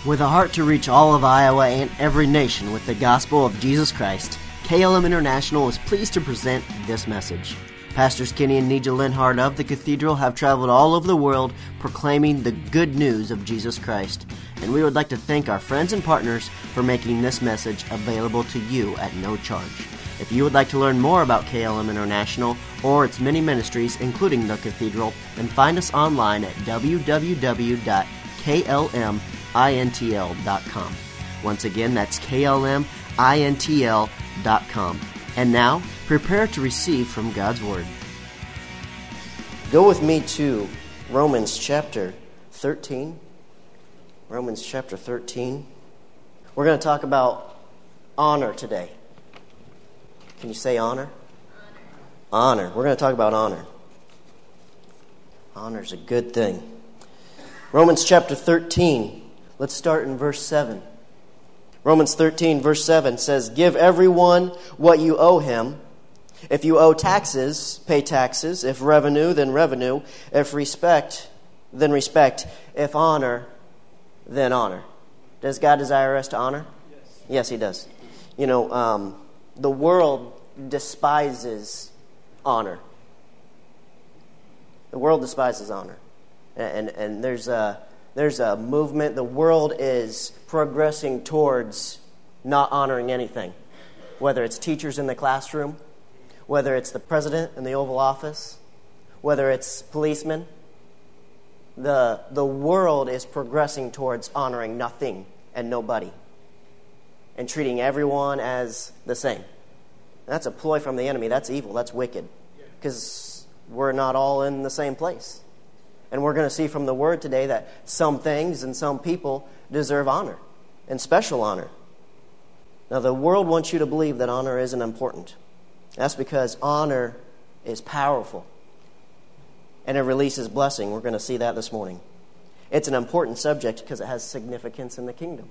With a heart to reach all of Iowa and every nation with the gospel of Jesus Christ, KLM International is pleased to present this message. Pastors Kenny and Nija Linhart of the Cathedral have traveled all over the world proclaiming the good news of Jesus Christ, and we would like to thank our friends and partners for making this message available to you at no charge. If you would like to learn more about KLM International or its many ministries, including the Cathedral, then find us online at www.klmintl.com. Once again, that's klmintl.com. And now, prepare to receive from God's Word. Go with me to Romans chapter 13. Romans chapter 13. We're going to talk about honor today. Can you say honor? Honor. We're going to talk about honor. Honor is a good thing. Romans chapter 13. Let's start in verse 7. Romans 13, verse 7 says, "Give everyone what you owe him. If you owe taxes, pay taxes. If revenue, then revenue. If respect, then respect. If honor, then honor." Does God desire us to honor? Yes, He does. You know, the world despises honor. The world despises honor. And there's a movement. The world is progressing towards not honoring anything. Whether it's teachers in the classroom, whether it's the president in the Oval Office, whether it's policemen. The world is progressing towards honoring nothing and nobody and treating everyone as the same. That's a ploy from the enemy. That's evil. That's wicked. Because we're not all in the same place. And we're going to see from the Word today that some things and some people deserve honor and special honor. Now, the world wants you to believe that honor isn't important. That's because honor is powerful. And it releases blessing. We're going to see that this morning. It's an important subject because it has significance in the kingdom.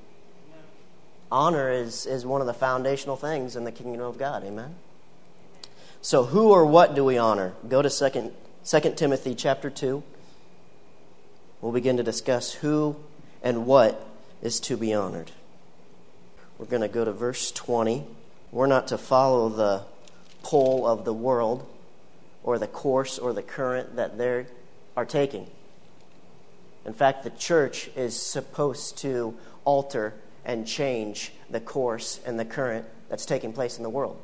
Honor is one of the foundational things in the kingdom of God. Amen? So who or what do we honor? Go to 2 Timothy chapter 2. We'll begin to discuss who and what is to be honored. We're going to go to verse 20. We're not to follow the pull of the world or the course or the current that they are taking. In fact, the church is supposed to alter and change the course and the current that's taking place in the world.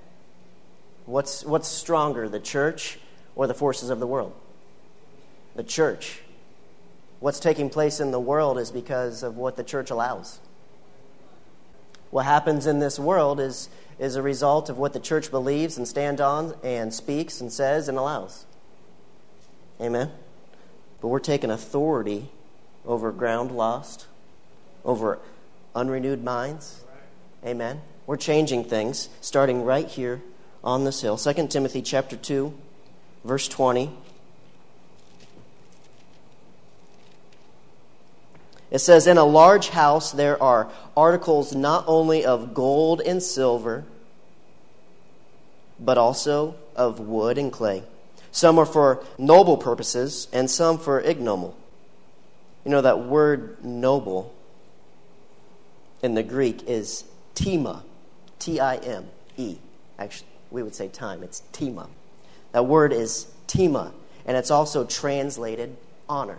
What's stronger, the church or the forces of the world? The church. What's taking place in the world is because of what the church allows. What happens in this world is a result of what the church believes and stands on and speaks and says and allows. Amen? But we're taking authority over ground lost, over unrenewed minds. Amen? We're changing things, starting right here on this hill. 2 Timothy chapter 2, verse 20. It says, "In a large house there are articles not only of gold and silver, but also of wood and clay. Some are for noble purposes, and some for ignoble." You know, that word noble in the Greek is tima, T-I-M-E. Actually, we would say time. It's tima. That word is tima, and it's also translated honor.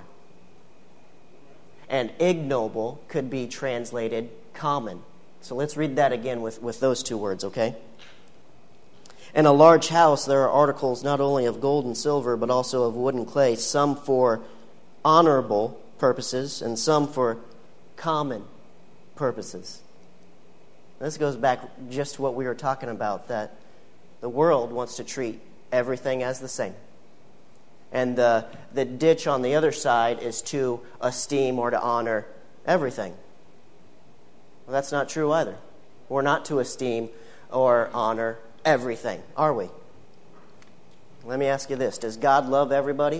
And ignoble could be translated common. So let's read that again with those two words, okay? "In a large house there are articles not only of gold and silver, but also of wood and clay, some for honorable purposes and some for common purposes." This goes back just to what we were talking about, that the world wants to treat everything as the same. And the ditch on the other side is to esteem or to honor everything. Well, that's not true either. We're not to esteem or honor everything, are we? Let me ask you this. Does God love everybody?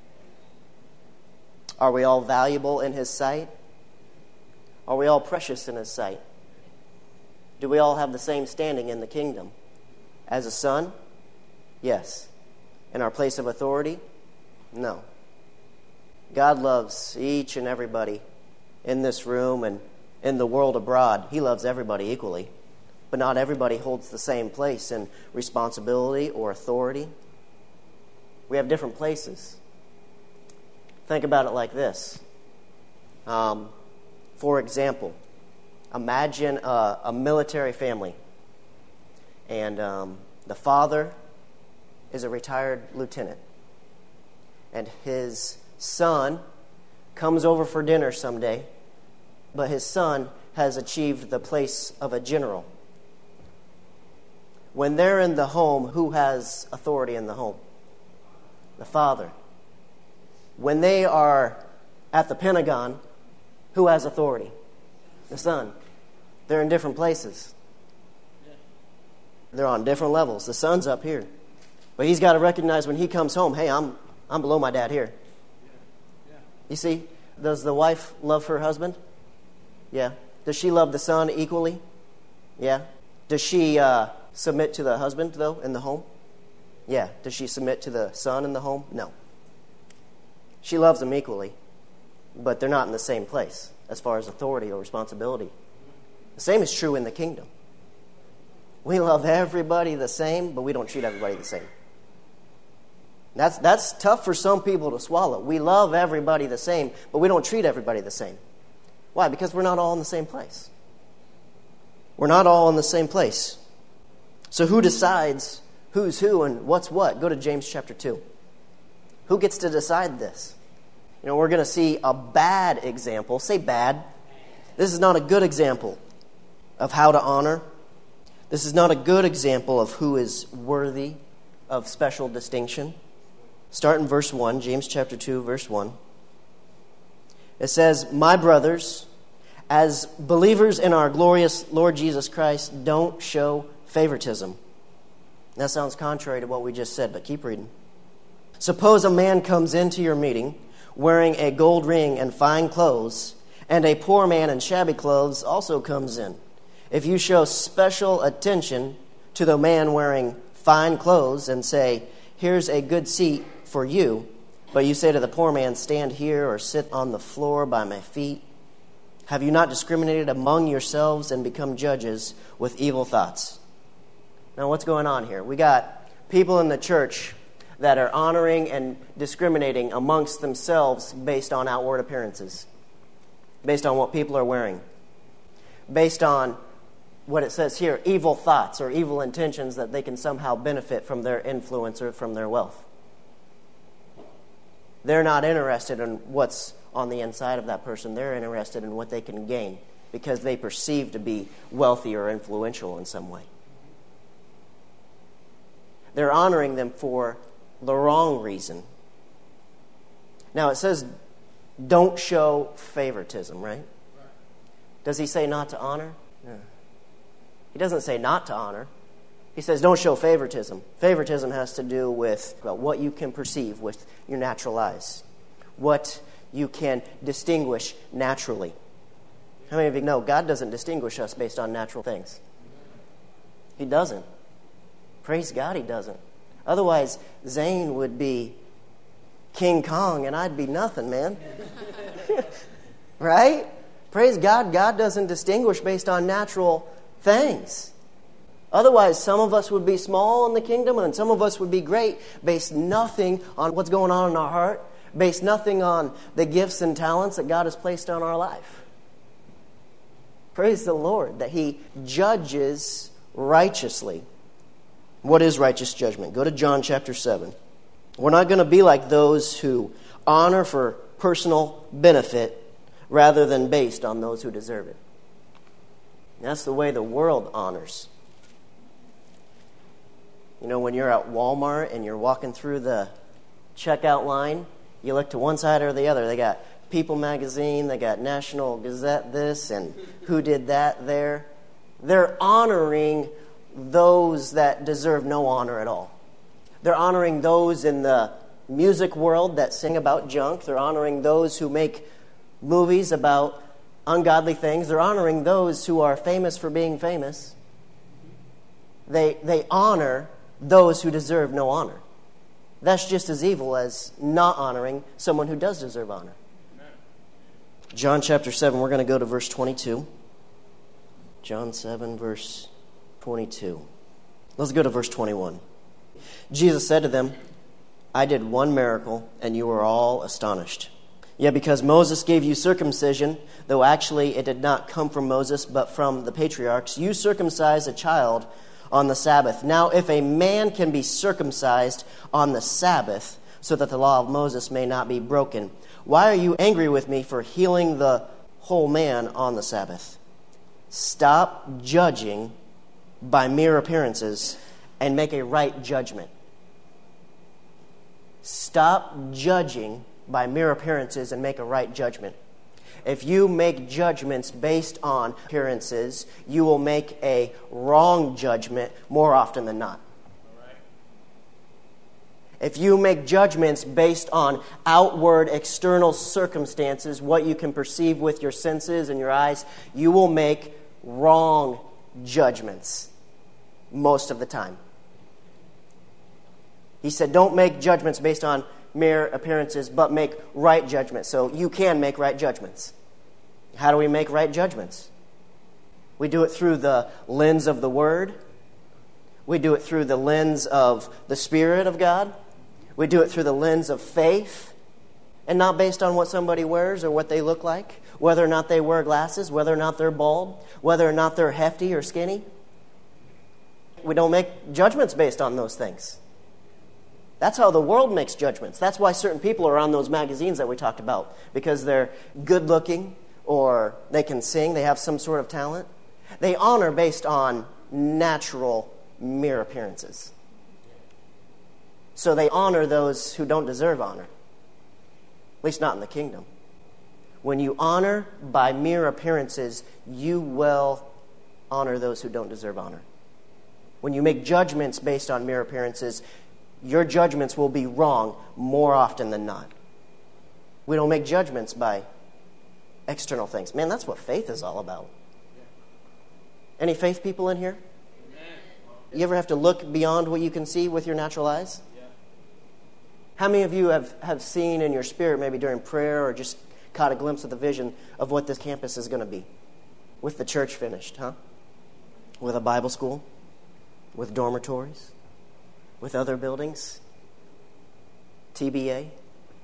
Are we all valuable in His sight? Are we all precious in His sight? Do we all have the same standing in the kingdom? As a son? Yes. In our place of authority? No. God loves each and everybody in this room and in the world abroad, He loves everybody equally. But not everybody holds the same place in responsibility or authority. We have different places. Think about it like this. For example, imagine a military family. And the father is a retired lieutenant. And his son comes over for dinner someday, but his son has achieved the place of a general. When they're in the home, who has authority in the home? The father. When they are at the Pentagon, who has authority? The son. They're in different places. They're on different levels. The son's up here. But he's got to recognize when he comes home, hey, I'm below my dad here. You see, does the wife love her husband? Yeah. Does she love the son equally? Yeah. Does she submit to the husband, though, in the home? Yeah. Does she submit to the son in the home? No. She loves them equally, but they're not in the same place as far as authority or responsibility. The same is true in the kingdom. We love everybody the same, but we don't treat everybody the same. That's tough for some people to swallow. We love everybody the same, but we don't treat everybody the same. Why? Because we're not all in the same place. We're not all in the same place. So who decides who's who and what's what? Go to James chapter 2. Who gets to decide this? You know, we're going to see a bad example. Say bad. This is not a good example of how to honor. This is not a good example of who is worthy of special distinction. Start in verse 1, James chapter 2, verse 1. It says, "My brothers, as believers in our glorious Lord Jesus Christ, don't show favoritism." That sounds contrary to what we just said, but keep reading. "Suppose a man comes into your meeting wearing a gold ring and fine clothes, and a poor man in shabby clothes also comes in. If you show special attention to the man wearing fine clothes and say, 'Here's a good seat for you,' but you say to the poor man, 'Stand here or sit on the floor by my feet,' have you not discriminated among yourselves and become judges with evil thoughts?" Now, what's going on here? We got people in the church that are honoring and discriminating amongst themselves based on outward appearances, based on what people are wearing, based on what it says here, evil thoughts or evil intentions that they can somehow benefit from their influence or from their wealth. They're not interested in what's on the inside of that person. They're interested in what they can gain because they perceive to be wealthy or influential in some way. They're honoring them for the wrong reason. Now it says, don't show favoritism, right? Does he say not to honor? No. He doesn't say not to honor. He says don't show favoritism. Favoritism has to do with what you can perceive with your natural eyes, what you can distinguish naturally. How many of you know God doesn't distinguish us based on natural things? He doesn't. Praise God, He doesn't. Otherwise, Zane would be King Kong and I'd be nothing, man. Right? Praise God, God doesn't distinguish based on natural things. Otherwise, some of us would be small in the kingdom and some of us would be great, based nothing on what's going on in our heart, based nothing on the gifts and talents that God has placed on our life. Praise the Lord that He judges righteously. What is righteous judgment? Go to John chapter 7. We're not going to be like those who honor for personal benefit rather than based on those who deserve it. That's the way the world honors. You know, when you're at Walmart and you're walking through the checkout line, you look to one side or the other. They got People magazine, they got National Gazette this, and who did that there. They're honoring those that deserve no honor at all. They're honoring those in the music world that sing about junk. They're honoring those who make movies about ungodly things. They're honoring those who are famous for being famous. They honor those who deserve no honor. That's just as evil as not honoring someone who does deserve honor. John chapter 7, we're going to go to verse 22. John 7, verse 22. Let's go to verse 21. Jesus said to them, I did one miracle, and you are all astonished. Yet because Moses gave you circumcision, though actually it did not come from Moses, but from the patriarchs, you circumcised a child on the Sabbath. Now if a man can be circumcised on the Sabbath, so that the law of Moses may not be broken, why are you angry with me for healing the whole man on the Sabbath? Stop judging by mere appearances and make a right judgment. Stop judging by mere appearances and make a right judgment. If you make judgments based on appearances, you will make a wrong judgment more often than not. If you make judgments based on outward, external circumstances, what you can perceive with your senses and your eyes, you will make wrong judgments most of the time. He said, don't make judgments based on mere appearances, but make right judgments. So you can make right judgments. How do we make right judgments? We do it through the lens of the Word. We do it through the lens of the Spirit of God. We do it through the lens of faith, and not based on what somebody wears or what they look like, whether or not they wear glasses, whether or not they're bald, whether or not they're hefty or skinny. We don't make judgments based on those things. That's how the world makes judgments. That's why certain people are on those magazines that we talked about, because they're good looking or they can sing, they have some sort of talent. They honor based on natural, mere appearances. So they honor those who don't deserve honor, at least not in the kingdom. When you honor by mere appearances, you will honor those who don't deserve honor. When you make judgments based on mere appearances, your judgments will be wrong more often than not. We don't make judgments by external things. Man, that's what faith is all about. Any faith people in here? You ever have to look beyond what you can see with your natural eyes? How many of you have seen in your spirit, maybe during prayer, or just caught a glimpse of the vision of what this campus is going to be? With the church finished, huh? With a Bible school? With dormitories? With other buildings? TBA?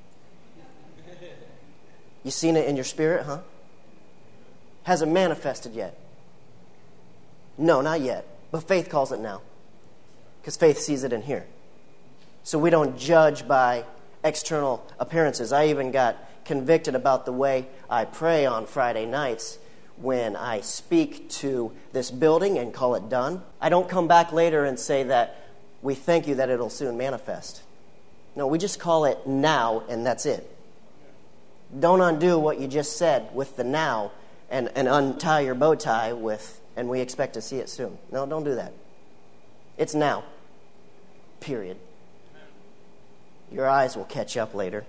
You seen it in your spirit, huh? Hasn't manifested yet. No, not yet. But faith calls it now. Because faith sees it in here. So we don't judge by external appearances. I even got convicted about the way I pray on Friday nights when I speak to this building and call it done. I don't come back later and say that we thank you that it'll soon manifest. No, we just call it now, and that's it. Don't undo what you just said with the now and untie your bow tie with, and we expect to see it soon. No, don't do that. It's now. Period. Your eyes will catch up later.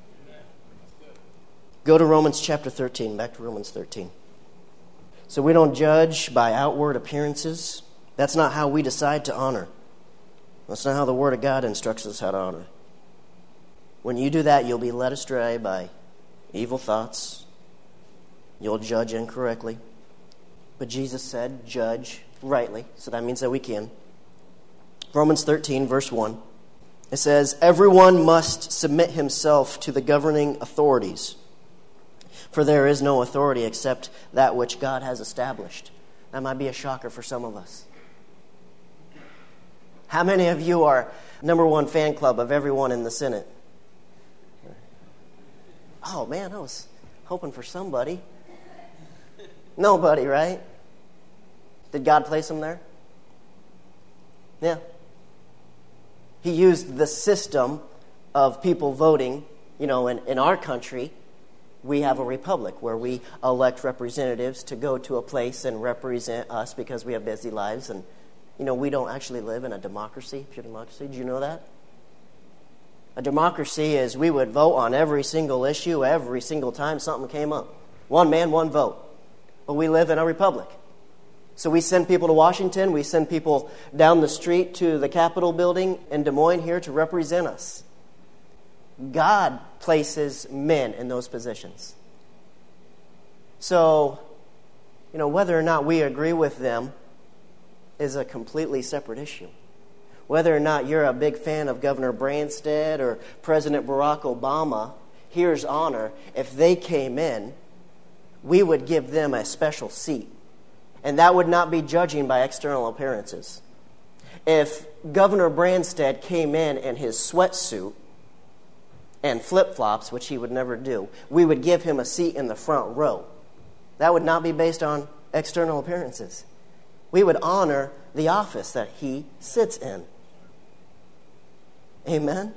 Go to Romans chapter 13. Back to Romans 13. So we don't judge by outward appearances. That's not how we decide to honor. That's not how the Word of God instructs us how to honor. When you do that, you'll be led astray by evil thoughts. You'll judge incorrectly. But Jesus said, judge rightly. So that means that we can. Romans 13, verse 1. It says, everyone must submit himself to the governing authorities, for there is no authority except that which God has established. That might be a shocker for some of us. How many of you are number one fan club of everyone in the Senate? Oh, man, I was hoping for somebody. Nobody, right? Did God place them there? Yeah. He used the system of people voting. You know, in our country, we have a republic where we elect representatives to go to a place and represent us because we have busy lives. And, you know, we don't actually live in a democracy, pure democracy. Did you know that? A democracy is we would vote on every single issue every single time something came up. One man, one vote. But we live in a republic. So we send people to Washington. We send people down the street to the Capitol building in Des Moines here to represent us. God places men in those positions. So, whether or not we agree with them is a completely separate issue. Whether or not you're a big fan of Governor Branstad or President Barack Obama, here's honor. If they came in, we would give them a special seat. And that would not be judging by external appearances. If Governor Branstad came in his sweatsuit and flip-flops, which he would never do, we would give him a seat in the front row. That would not be based on external appearances. We would honor the office that he sits in. Amen?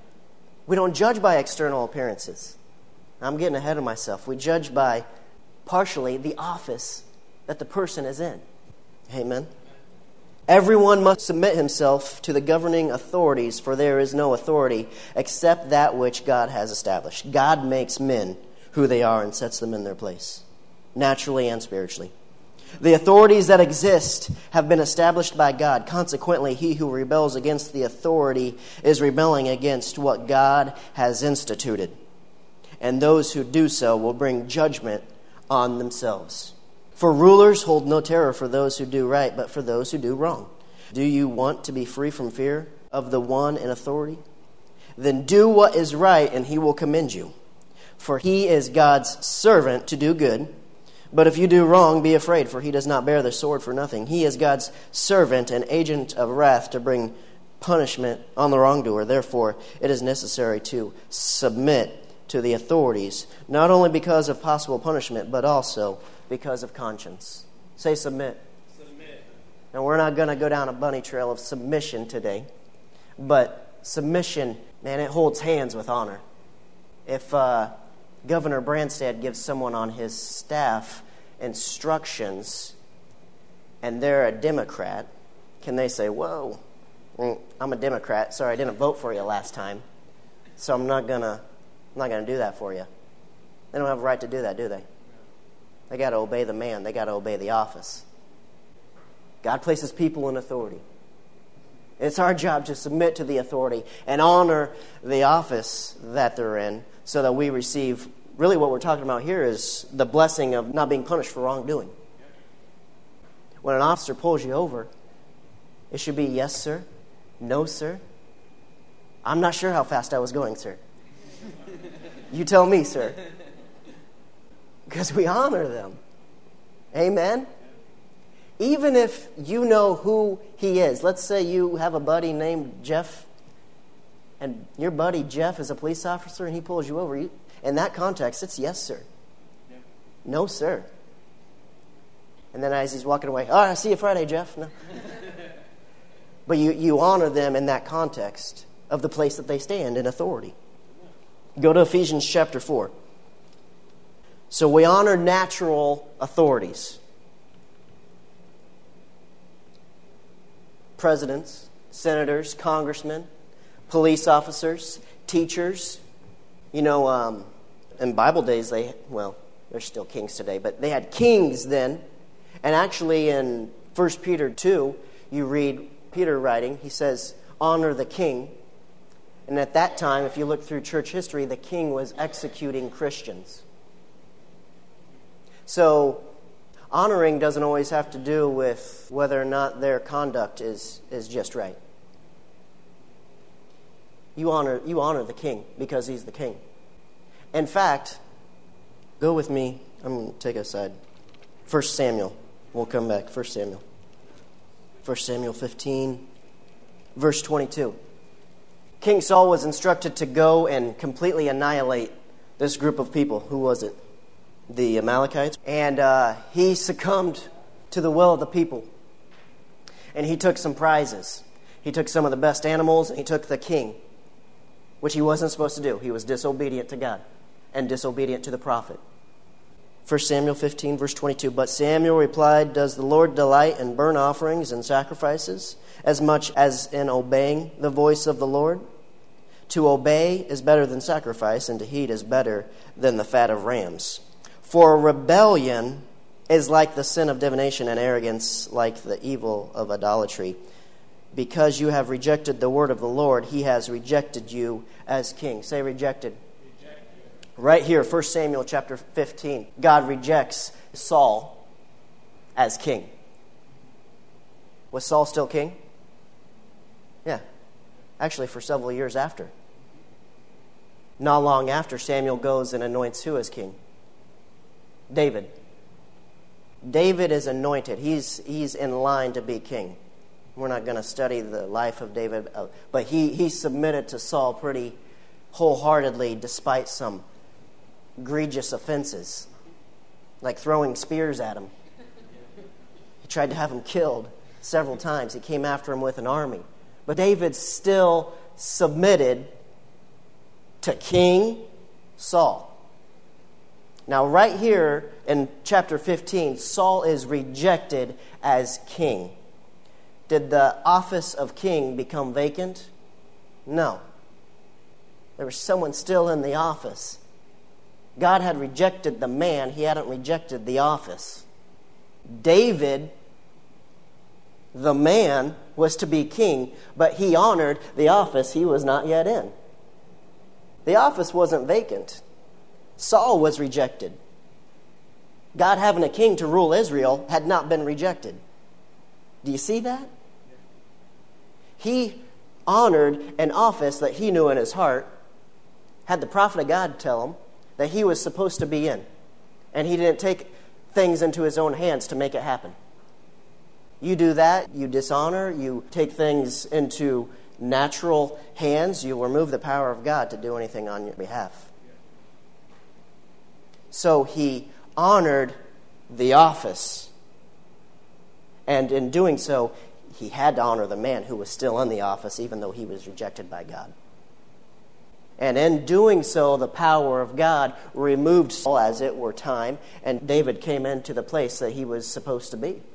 We don't judge by external appearances. I'm getting ahead of myself. We judge by partially the office that the person is in. Amen? Everyone must submit himself to the governing authorities, for there is no authority except that which God has established. God makes men who they are and sets them in their place, naturally and spiritually. The authorities that exist have been established by God. Consequently, he who rebels against the authority is rebelling against what God has instituted. And those who do so will bring judgment on themselves. For rulers hold no terror for those who do right, but for those who do wrong. Do you want to be free from fear of the one in authority? Then do what is right, and he will commend you. For he is God's servant to do good. But if you do wrong, be afraid, for he does not bear the sword for nothing. He is God's servant, an agent of wrath to bring punishment on the wrongdoer. Therefore, it is necessary to submit to the authorities, not only because of possible punishment, but also because of conscience. Say submit. Submit. Now, we're not going to go down a bunny trail of submission today, but submission, man, it holds hands with honor. If Governor Branstad gives someone on his staff instructions and they're a Democrat, can they say, whoa, I'm a Democrat, sorry I didn't vote for you last time, so I'm not gonna do that for you. They don't have a right to do that, do they? They got to obey the man. They got to obey the office. God places people in authority. It's our job to submit to the authority and honor the office that they're in so that we receive, really what we're talking about here is the blessing of not being punished for wrongdoing. When an officer pulls you over, it should be yes, sir, no, sir. I'm not sure how fast I was going, sir. You tell me, sir. Because we honor them. Amen? Even if you know who he is. Let's say you have a buddy named Jeff, and your buddy Jeff is a police officer, and he pulls you over. In that context, it's yes, sir. Yeah. No, sir. And then as he's walking away, all right, I'll see you Friday, Jeff. No. But you honor them in that context of the place that they stand in authority. Go to Ephesians chapter 4. So we honor natural authorities. Presidents, senators, congressmen, police officers, teachers. In Bible days, they're still kings today, but they had kings then. And actually in 1 Peter 2, you read Peter writing, he says, honor the king. And at that time, if you look through church history, the king was executing Christians. So honoring doesn't always have to do with whether or not their conduct is just right. You honor the king because he's the king. In fact, go with me. I'm going to take us aside. 1 Samuel. We'll come back. 1 Samuel. 1 Samuel 15, verse 22. King Saul was instructed to go and completely annihilate this group of people. Who was it? The Amalekites. And he succumbed to the will of the people. And he took some prizes. He took some of the best animals, and he took the king, which he wasn't supposed to do. He was disobedient to God and disobedient to the prophet. 1 Samuel 15, verse 22. But Samuel replied, does the Lord delight in burnt offerings and sacrifices as much as in obeying the voice of the Lord? To obey is better than sacrifice, and to heed is better than the fat of rams. For rebellion is like the sin of divination, and arrogance like the evil of idolatry. Because you have rejected the word of the Lord, he has rejected you as king. Say rejected. Right here, 1 Samuel chapter 15, God rejects Saul as king. Was Saul still king? Yeah. Actually, for several years after. Not long after, Samuel goes and anoints who as king? David. David is anointed. He's in line to be king. We're not going to study the life of David, but he submitted to Saul pretty wholeheartedly despite some egregious offenses, like throwing spears at him. He tried to have him killed several times. He came after him with an army. But David still submitted to King Saul. Now, right here in chapter 15, Saul is rejected as king. Did the office of king become vacant? No. There was someone still in the office. God had rejected the man. He hadn't rejected the office. David, the man, was to be king, but he honored the office he was not yet in. The office wasn't vacant. Saul was rejected. God having a king to rule Israel had not been rejected. Do you see that? He honored an office that he knew in his heart, had the prophet of God tell him that he was supposed to be in. And he didn't take things into his own hands to make it happen. You do that, you dishonor, you take things into natural hands, you remove the power of God to do anything on your behalf. So he honored the office. And in doing so, he had to honor the man who was still in the office, even though he was rejected by God. And in doing so, the power of God removed Saul, as it were time, and David came into the place that he was supposed to be.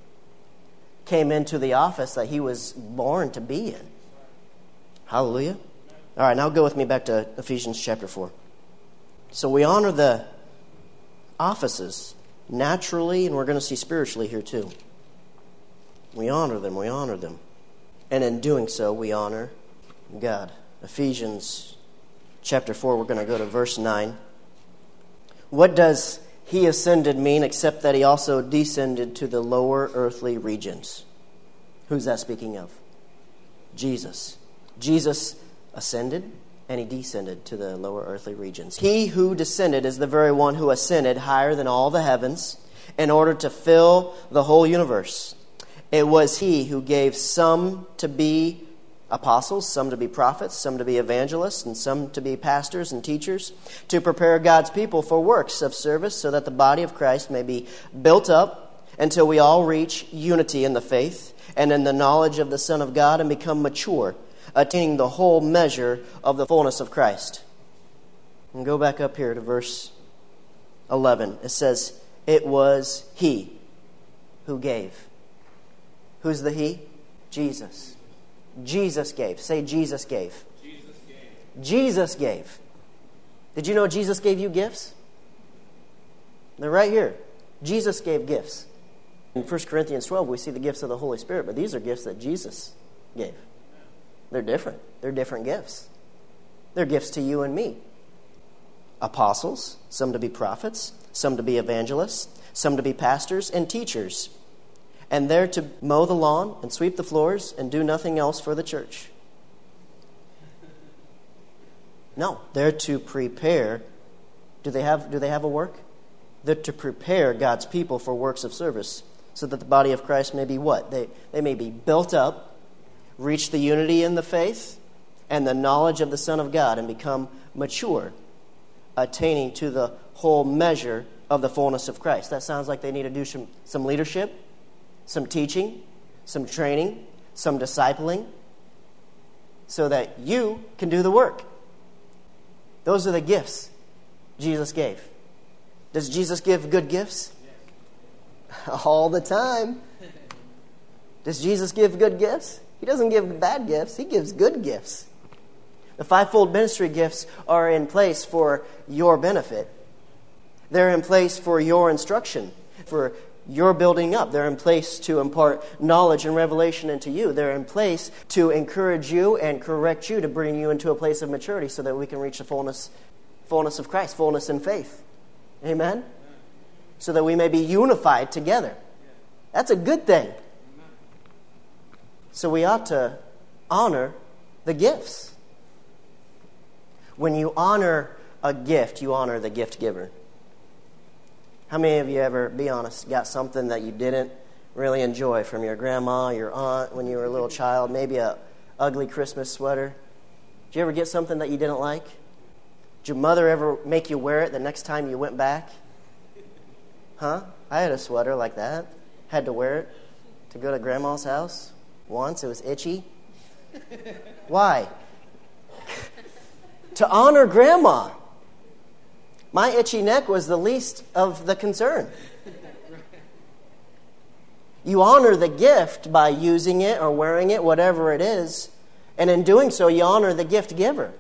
Came into the office that he was born to be in. Hallelujah. All right, now go with me back to Ephesians chapter 4. So we honor the offices naturally, and we're going to see spiritually here too. We honor them, we honor them. And in doing so, we honor God. Ephesians chapter 4, we're going to go to verse 9. What does he ascended mean except that he also descended to the lower earthly regions? Who's that speaking of? Jesus. Jesus ascended and he descended to the lower earthly regions. He who descended is the very one who ascended higher than all the heavens in order to fill the whole universe. It was he who gave some to be apostles, some to be prophets, some to be evangelists, and some to be pastors and teachers, to prepare God's people for works of service so that the body of Christ may be built up until we all reach unity in the faith and in the knowledge of the Son of God and become mature, attaining the whole measure of the fullness of Christ. And go back up here to verse 11. It says, it was he who gave. Who's the he? Jesus. Jesus gave. Say, Jesus gave. Jesus gave. Jesus gave. Did you know Jesus gave you gifts? They're right here. Jesus gave gifts. In 1 Corinthians 12, we see the gifts of the Holy Spirit, but these are gifts that Jesus gave. They're different. They're different gifts. They're gifts to you and me. Apostles, some to be prophets, some to be evangelists, some to be pastors and teachers. And they're to mow the lawn and sweep the floors and do nothing else for the church. No, they're to prepare. Do they have a work? They're to prepare God's people for works of service so that the body of Christ may be what? They may be built up, reach the unity in the faith and the knowledge of the Son of God and become mature, attaining to the whole measure of the fullness of Christ. That sounds like they need to do some leadership, some teaching, some training, some discipling, so that you can do the work. Those are the gifts Jesus gave. Does Jesus give good gifts? Yes. All the time. Does Jesus give good gifts? He doesn't give bad gifts. He gives good gifts. The fivefold ministry gifts are in place for your benefit. They're in place for your instruction, for your building up. They're in place to impart knowledge and revelation into you. They're in place to encourage you and correct you, to bring you into a place of maturity so that we can reach the fullness Fullness of Christ, fullness in faith. Amen? So that we may be unified together. That's a good thing. So we ought to honor the gifts. When you honor a gift, you honor the gift giver. How many of you ever, be honest, got something that you didn't really enjoy from your grandma, your aunt when you were a little child? Maybe a ugly Christmas sweater. Did you ever get something that you didn't like? Did your mother ever make you wear it the next time you went back? Huh? I had a sweater like that. Had to wear it to go to grandma's house once. It was itchy. Why? To honor grandma. My itchy neck was the least of the concern. You honor the gift by using it or wearing it, whatever it is. And in doing so, you honor the gift giver.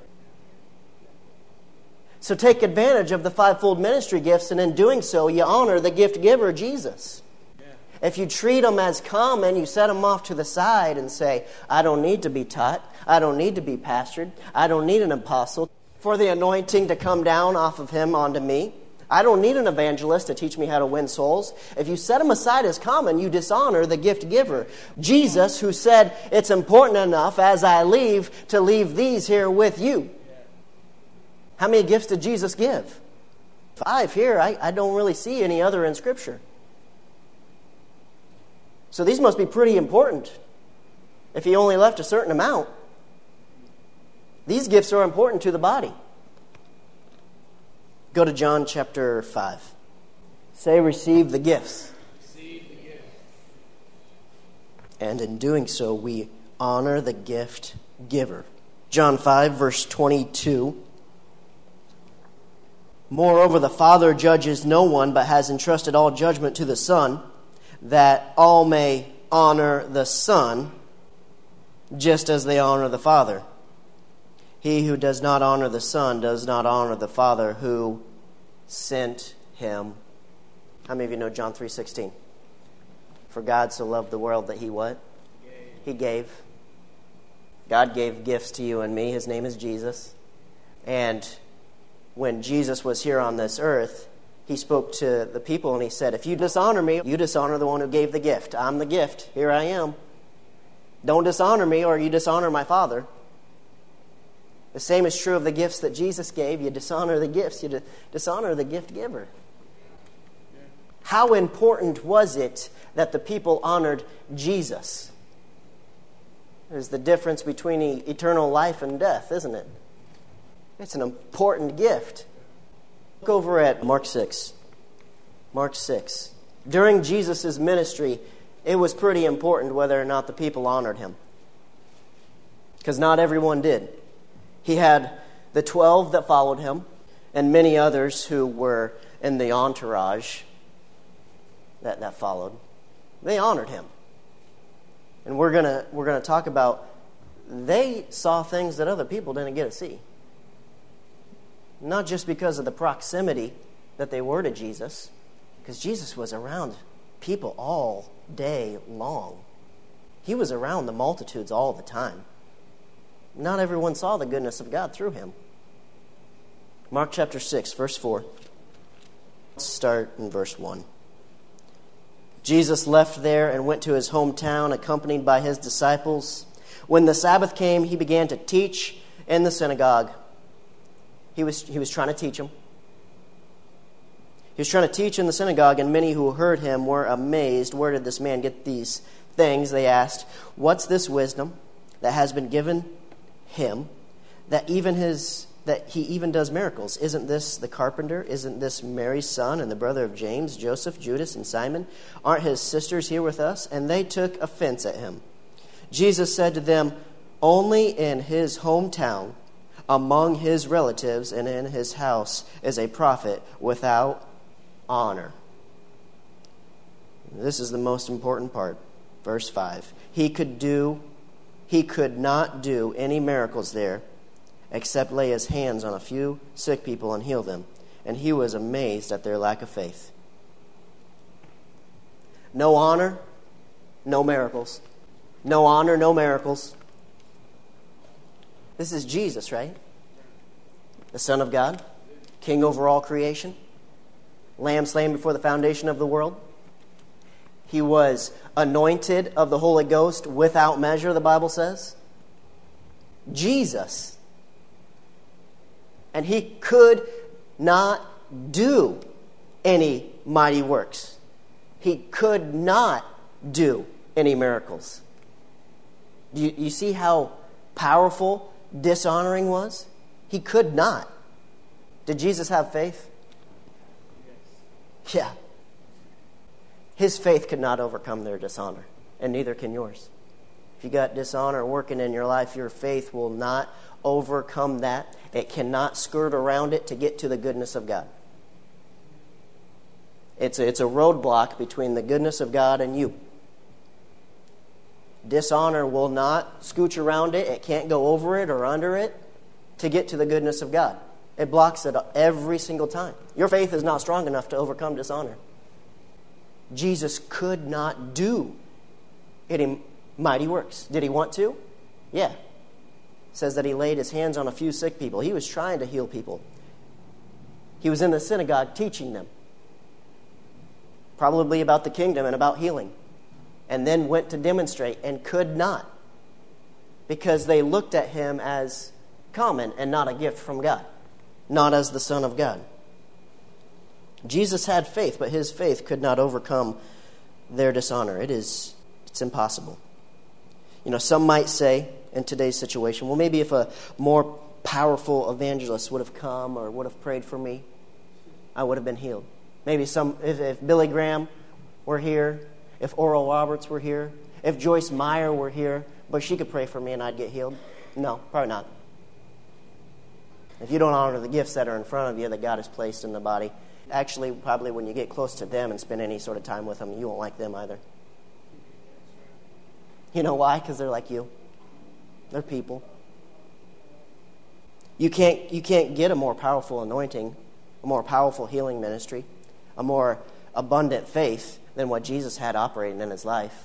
So take advantage of the fivefold ministry gifts, and in doing so, you honor the gift giver, Jesus. If you treat them as common, you set them off to the side and say, I don't need to be taught. I don't need to be pastored. I don't need an apostle for the anointing to come down off of him onto me. I don't need an evangelist to teach me how to win souls. If you set them aside as common, you dishonor the gift giver. Jesus, who said, it's important enough as I leave to leave these here with you. How many gifts did Jesus give? 5 here. I don't really see any other in Scripture. So these must be pretty important if he only left a certain amount. These gifts are important to the body. Go to John chapter 5. Say, receive the gifts. Receive the gifts. And in doing so, we honor the gift giver. John 5, verse 22. Moreover, the Father judges no one, but has entrusted all judgment to the Son, that all may honor the Son, just as they honor the Father. He who does not honor the Son does not honor the Father who sent him. How many of you know John 3:16? For God so loved the world that he what? He gave. God gave gifts to you and me. His name is Jesus. And when Jesus was here on this earth, he spoke to the people and he said, if you dishonor me, you dishonor the one who gave the gift. I'm the gift. Here I am. Don't dishonor me or you dishonor my Father. The same is true of the gifts that Jesus gave. You dishonor the gifts. You dishonor the gift giver. How important was it that the people honored Jesus? There's the difference between eternal life and death, isn't it? It's an important gift. Look over at Mark 6. Mark 6. During Jesus' ministry, it was pretty important whether or not the people honored him. Because not everyone did. He had the 12 that followed him, and many others who were in the entourage that followed. They honored him. And we're gonna talk about they saw things that other people didn't get to see. Not just because of the proximity that they were to Jesus, because Jesus was around people all day long. He was around the multitudes all the time. Not everyone saw the goodness of God through him. Mark chapter 6, verse 4. Let's start in verse 1. Jesus left there and went to his hometown, accompanied by his disciples. When the Sabbath came, he began to teach in the synagogue. He was trying to teach them. He was trying to teach in the synagogue, and many who heard him were amazed. Where did this man get these things? They asked. What's this wisdom that has been given him, that he even does miracles? Isn't this the carpenter? Isn't this Mary's son and the brother of James, Joseph, Judas, and Simon? Aren't his sisters here with us? And they took offense at him. Jesus said to them, only in his hometown, among his relatives, and in his house is a prophet without honor. This is the most important part. Verse 5. He could not do any miracles there except lay his hands on a few sick people and heal them. And he was amazed at their lack of faith. No honor, no miracles. No honor, no miracles. This is Jesus, right? The Son of God. king over all creation, lamb slain before the foundation of the world. He was anointed of the Holy Ghost without measure, the Bible says. Jesus. And he could not do any mighty works. He could not do any miracles. Do you see how powerful dishonoring was? He could not. Did Jesus have faith? Yeah. His faith could not overcome their dishonor, and neither can yours. If you got dishonor working in your life, your faith will not overcome that. It cannot skirt around it to get to the goodness of God. It's a roadblock between the goodness of God and you. Dishonor will not scooch around it. It can't go over it or under it to get to the goodness of God. It blocks it every single time. Your faith is not strong enough to overcome dishonor. Jesus could not do any mighty works. Did he want to? Yeah. It says that he laid his hands on a few sick people. He was trying to heal people. He was in the synagogue teaching them, probably about the kingdom and about healing, and then went to demonstrate and could not, because they looked at him as common and not a gift from God, not as the Son of God. Jesus had faith, but his faith could not overcome their dishonor. It's impossible. Some might say in today's situation, well, maybe if a more powerful evangelist would have come or would have prayed for me, I would have been healed. Maybe if Billy Graham were here, if Oral Roberts were here, if Joyce Meyer were here, but she could pray for me and I'd get healed. No, probably not. If you don't honor the gifts that are in front of you that God has placed in the body, actually, probably when you get close to them and spend any sort of time with them, you won't like them either. You know why? Because they're like you. They're people. You can't get a more powerful anointing, a more powerful healing ministry, a more abundant faith than what Jesus had operating in his life.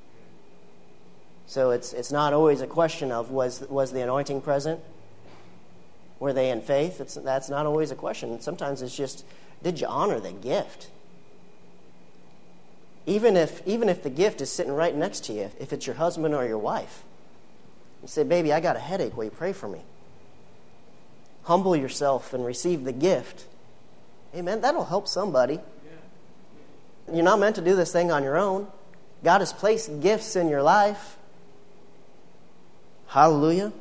So it's not always a question of was the anointing present? Were they in faith? That's not always a question. Sometimes it's just, did you honor the gift? Even if the gift is sitting right next to you, if it's your husband or your wife, you say, baby, I got a headache. Will you pray for me? Humble yourself and receive the gift. Amen. That'll help somebody. You're not meant to do this thing on your own. God has placed gifts in your life. Hallelujah.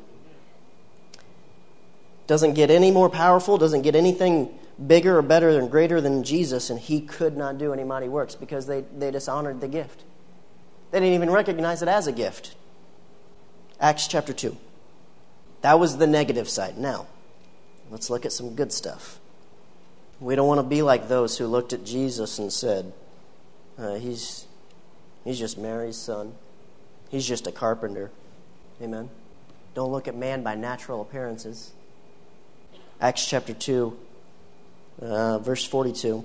Doesn't get any more powerful, doesn't get anything bigger or better than greater than Jesus, and he could not do any mighty works because they dishonored the gift. They didn't even recognize it as a gift. Acts chapter 2. That was the negative side. Now, let's look at some good stuff. We don't want to be like those who looked at Jesus and said, he's just Mary's son. He's just a carpenter. Amen. Don't look at man by natural appearances. Acts chapter 2, verse 42.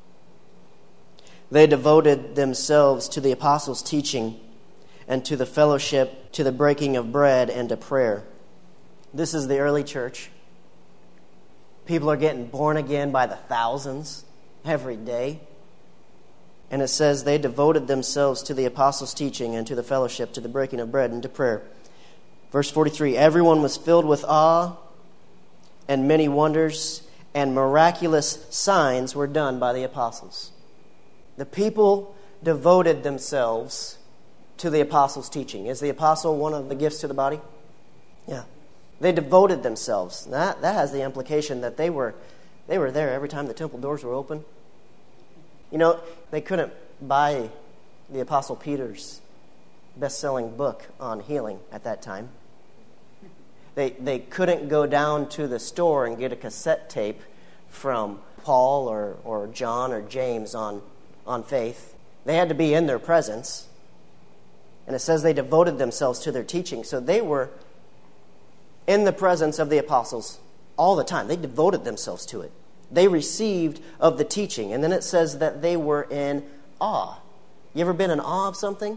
They devoted themselves to the apostles' teaching and to the fellowship, to the breaking of bread, and to prayer. This is the early church. People are getting born again by the thousands every day. And it says they devoted themselves to the apostles' teaching and to the fellowship, to the breaking of bread, and to prayer. Verse 43, everyone was filled with awe, and many wonders and miraculous signs were done by the apostles. The people devoted themselves to the apostles' teaching. Is the apostle one of the gifts to the body? Yeah. They devoted themselves. That has the implication that they were there every time the temple doors were open. They couldn't buy the Apostle Peter's best-selling book on healing at that time. They couldn't go down to the store and get a cassette tape from Paul or John or James on faith. They had to be in their presence. And it says they devoted themselves to their teaching. So they were in the presence of the apostles all the time. They devoted themselves to it. They received of the teaching. And then it says that they were in awe. You ever been in awe of something?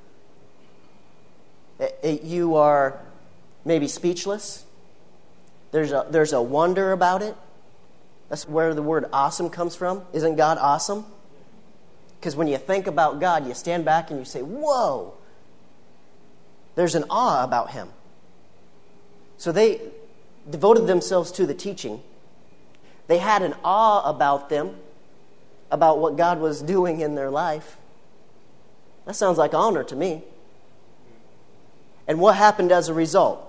You are maybe speechless. There's a wonder about it. That's where the word awesome comes from. Isn't God awesome? Because when you think about God, you stand back and you say, whoa, there's an awe about him. So they devoted themselves to the teaching. They had an awe about them, about what God was doing in their life. That sounds like honor to me. And what happened as a result?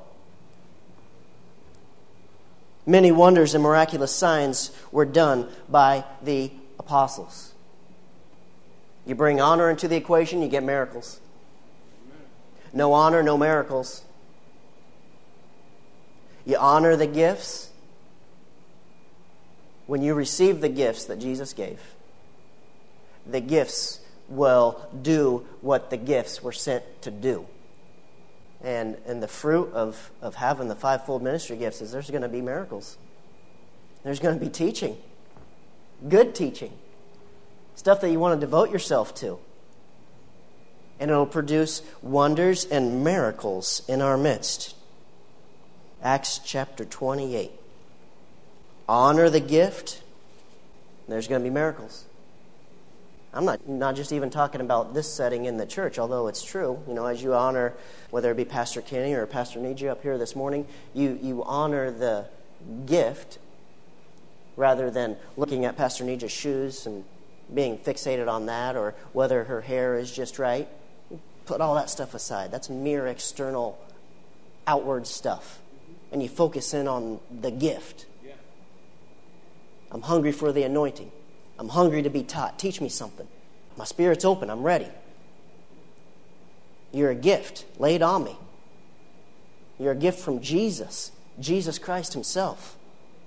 Many wonders and miraculous signs were done by the apostles. You bring honor into the equation, you get miracles. No honor, no miracles. You honor the gifts. When you receive the gifts that Jesus gave, the gifts will do what the gifts were sent to do. And the fruit of having the fivefold ministry gifts is there's going to be miracles. There's going to be teaching. Good teaching. Stuff that you want to devote yourself to. And it'll produce wonders and miracles in our midst. Acts chapter 28. Honor the gift. There's going to be miracles. I'm not just even talking about this setting in the church, although it's true. You know, as you honor, whether it be Pastor Kenny or Pastor Niji up here this morning, you honor the gift rather than looking at Pastor Niji's shoes and being fixated on that, or whether her hair is just right. Put all that stuff aside. That's mere external, outward stuff. And you focus in on the gift. I'm hungry for the anointing. I'm hungry to be taught. Teach me something. My spirit's open. I'm ready. You're a gift laid on me. You're a gift from Jesus. Jesus Christ himself.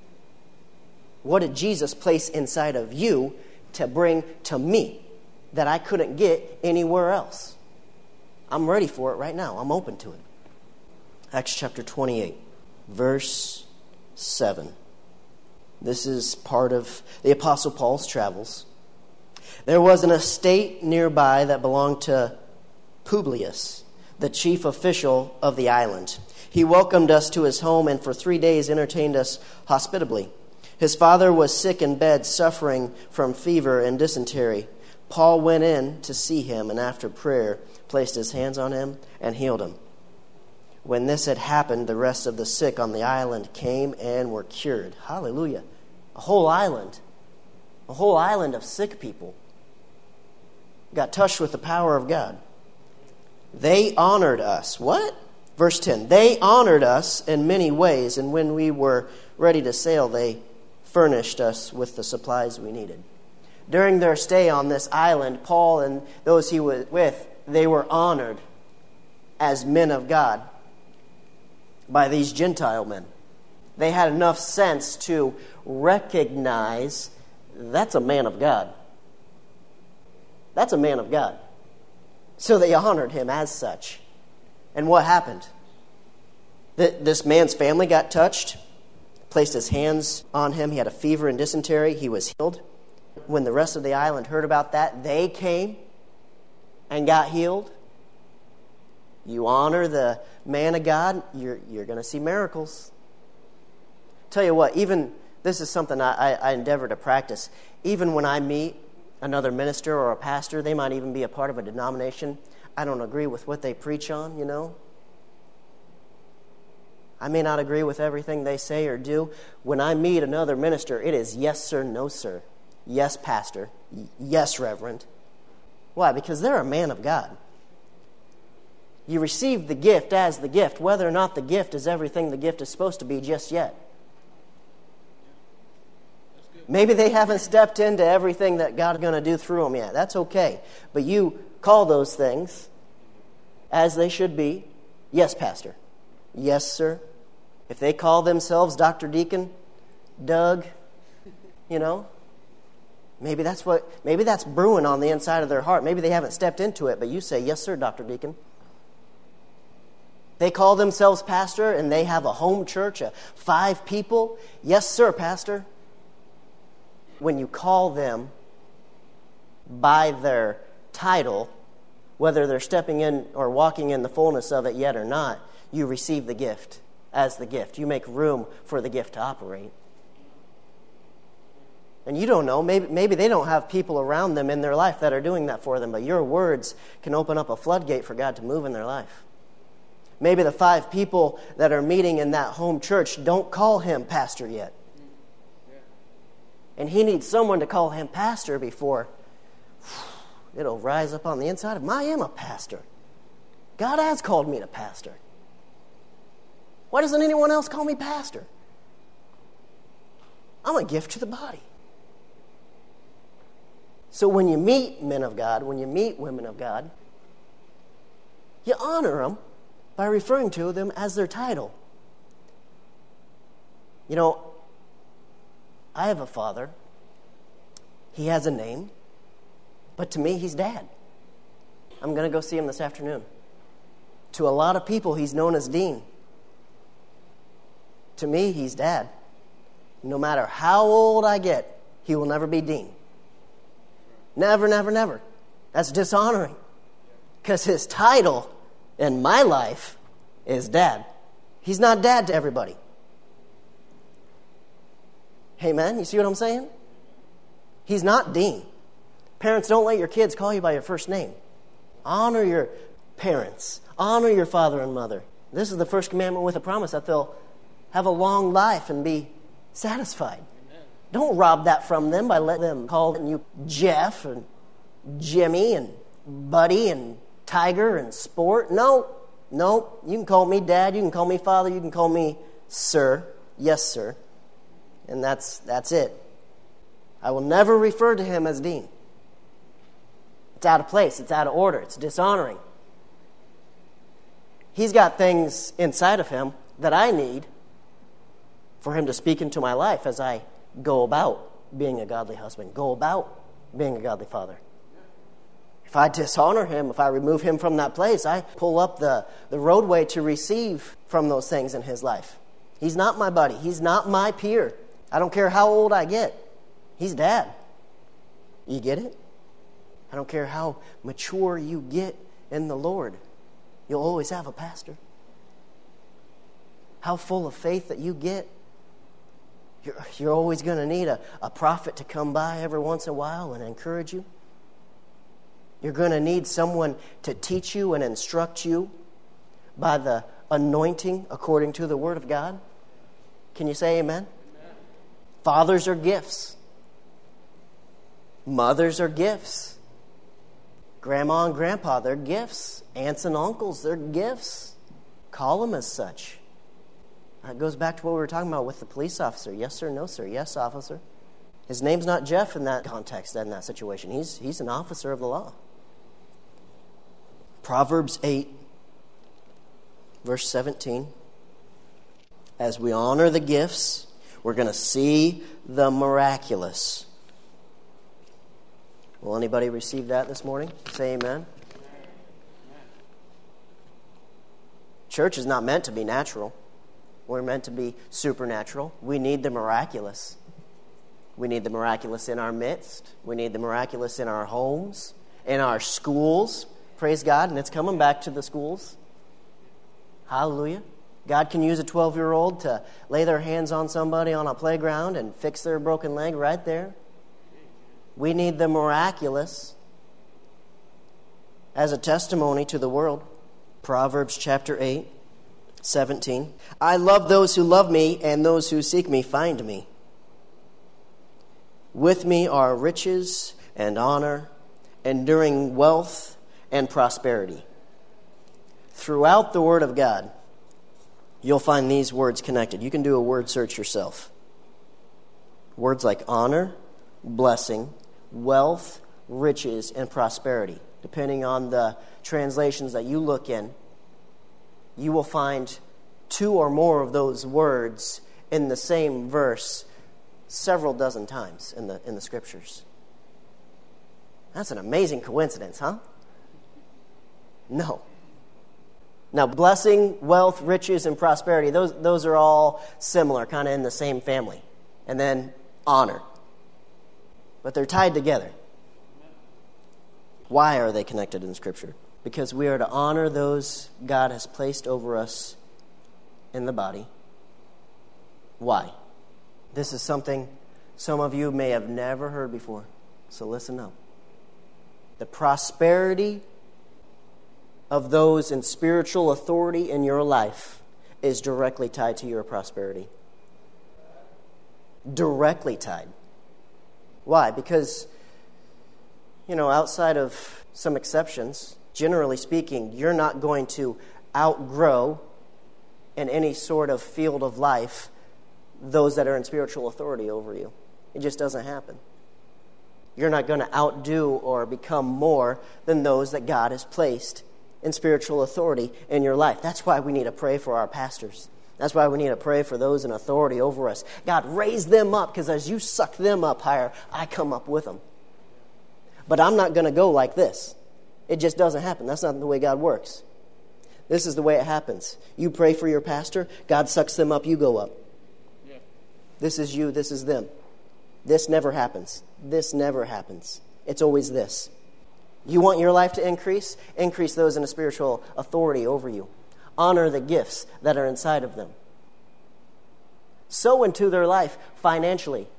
What did Jesus place inside of you to bring to me that I couldn't get anywhere else? I'm ready for it right now. I'm open to it. Acts chapter 28, verse 7. This is part of the Apostle Paul's travels. There was an estate nearby that belonged to Publius, the chief official of the island. He welcomed us to his home and for 3 days entertained us hospitably. His father was sick in bed, suffering from fever and dysentery. Paul went in to see him and after prayer placed his hands on him and healed him. When this had happened, the rest of the sick on the island came and were cured. Hallelujah. A whole island of sick people got touched with the power of God. They honored us. What? Verse 10. They honored us in many ways, and when we were ready to sail, they furnished us with the supplies we needed. During their stay on this island, Paul and those he was with, they were honored as men of God by these Gentile men. They had enough sense to recognize that's a man of God. That's a man of God. So they honored him as such. And what happened? This man's family got touched, placed his hands on him. He had a fever and dysentery. He was healed. When the rest of the island heard about that, they came and got healed. You honor the man of God, you're going to see miracles. Tell you what, even this is something I endeavor to practice. Even when I meet another minister or a pastor, they might even be a part of a denomination. I don't agree with what they preach on, you know. I may not agree with everything they say or do. When I meet another minister, it is yes, sir, no, sir. Yes, pastor. Yes, reverend. Why? Because they're a man of God. You receive the gift as the gift, whether or not the gift is everything the gift is supposed to be just yet. Maybe they haven't stepped into everything that God's going to do through them yet. That's okay. But you call those things as they should be. Yes, pastor. Yes, sir. If they call themselves Dr. Deacon, Doug, you know, maybe that's brewing on the inside of their heart. Maybe they haven't stepped into it, but you say, yes, sir, Dr. Deacon. They call themselves pastor and they have a home church of 5 people. Yes, sir, pastor. When you call them by their title, whether they're stepping in or walking in the fullness of it yet or not, you receive the gift as the gift. You make room for the gift to operate. And you don't know, maybe they don't have people around them in their life that are doing that for them, but your words can open up a floodgate for God to move in their life. Maybe the 5 people that are meeting in that home church don't call him pastor yet. And he needs someone to call him pastor before it'll rise up on the inside of him. I am a pastor. God has called me to pastor. Why doesn't anyone else call me pastor? I'm a gift to the body. So when you meet men of God, when you meet women of God, you honor them by referring to them as their title. You know, I have a father. He has a name. But to me, he's Dad. I'm going to go see him this afternoon. To a lot of people, he's known as Dean. To me, he's Dad. No matter how old I get, he will never be Dean. Never, never, never. That's dishonoring. Because his title in my life is Dad. He's not Dad to everybody. Amen? You see what I'm saying? He's not Dean. Parents, don't let your kids call you by your first name. Honor your parents. Honor your father and mother. This is the first commandment with a promise that they'll have a long life and be satisfied. Don't rob that from them by letting them call you Jeff and Jimmy and Buddy and Tiger and Sport. No. You can call me Dad. You can call me Father. You can call me Sir. Yes, sir. And that's it. I will never refer to him as Dean. It's out of place. It's out of order. It's dishonoring. He's got things inside of him that I need for him to speak into my life as I go about being a godly husband, go about being a godly father. If I dishonor him, if I remove him from that place, I pull up the roadway to receive from those things in his life. He's not my buddy. He's not my peer. I don't care how old I get. He's Dad. You get it? I don't care how mature you get in the Lord. You'll always have a pastor. How full of faith that you get. You're always going to need a prophet to come by every once in a while and encourage you. You're going to need someone to teach you and instruct you by the anointing according to the Word of God. Can you say amen? Amen. Fathers are gifts. Mothers are gifts. Grandma and grandpa, they're gifts. Aunts and uncles, they're gifts. Call them as such. It goes back to what we were talking about with the police officer. Yes, sir. No, sir. Yes, officer. His name's not Jeff in that context, in that situation. He's an officer of the law. Proverbs 8, verse 17. As we honor the gifts, we're going to see the miraculous. Will anybody receive that this morning? Say amen. Church is not meant to be natural. We're meant to be supernatural. We need the miraculous. We need the miraculous in our midst. We need the miraculous in our homes, in our schools. Praise God. And it's coming back to the schools. Hallelujah. God can use a 12-year-old to lay their hands on somebody on a playground and fix their broken leg right there. We need the miraculous as a testimony to the world. Proverbs chapter 8, 17. I love those who love me, and those who seek me find me. With me are riches and honor, enduring wealth and prosperity. Throughout the Word of God, you'll find these words connected. You can do a word search yourself. Words like honor, blessing, wealth, riches, and prosperity. Depending on the translations that you look in, you will find 2 or more of those words in the same verse several dozen times in the Scriptures. That's an amazing coincidence, huh? No. Now, blessing, wealth, riches, and prosperity, those are all similar, kind of in the same family. And then honor. But they're tied together. Why are they connected in Scripture? Because we are to honor those God has placed over us in the body. Why? This is something some of you may have never heard before, so listen up. The prosperity of those in spiritual authority in your life is directly tied to your prosperity. Directly tied. Why? Because, outside of some exceptions, generally speaking, you're not going to outgrow in any sort of field of life those that are in spiritual authority over you. It just doesn't happen. You're not going to outdo or become more than those that God has placed in spiritual authority in your life. That's why we need to pray for our pastors. That's why we need to pray for those in authority over us. God, raise them up, because as you suck them up higher, I come up with them. But I'm not going to go like this. It just doesn't happen. That's not the way God works. This is the way it happens. You pray for your pastor, God sucks them up, you go up. Yeah. This is you, this is them. This never happens. This never happens. It's always this. You want your life to increase? Increase those in a spiritual authority over you. Honor the gifts that are inside of them. Sow into their life financially.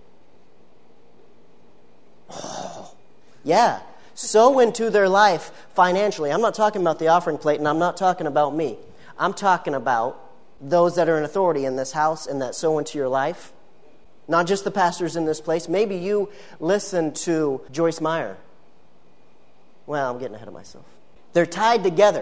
Oh, yeah. Sow into their life financially. I'm not talking about the offering plate, and I'm not talking about me. I'm talking about those that are in authority in this house and that sow into your life. Not just the pastors in this place. Maybe you listen to Joyce Meyer. Well, I'm getting ahead of myself. They're tied together.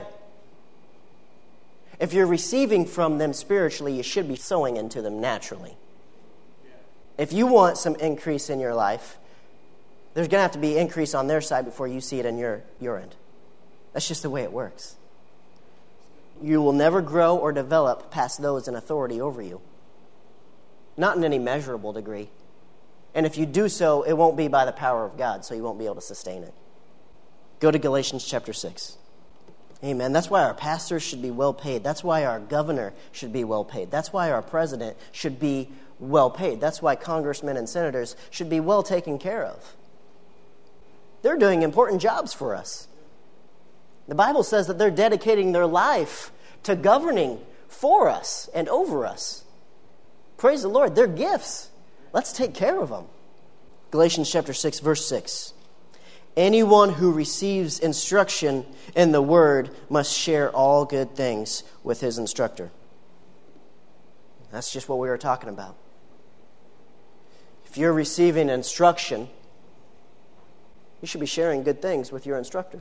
If you're receiving from them spiritually, you should be sowing into them naturally. If you want some increase in your life, there's going to have to be increase on their side before you see it on your end. That's just the way it works. You will never grow or develop past those in authority over you. Not in any measurable degree. And if you do so, it won't be by the power of God, so you won't be able to sustain it. Go to Galatians chapter 6. Amen. That's why our pastors should be well paid. That's why our governor should be well paid. That's why our president should be well paid. That's why congressmen and senators should be well taken care of. They're doing important jobs for us. The Bible says that they're dedicating their life to governing for us and over us. Praise the Lord. They're gifts. Let's take care of them. Galatians chapter 6, verse 6. Anyone who receives instruction in the word must share all good things with his instructor. That's just what we were talking about. If you're receiving instruction, you should be sharing good things with your instructor.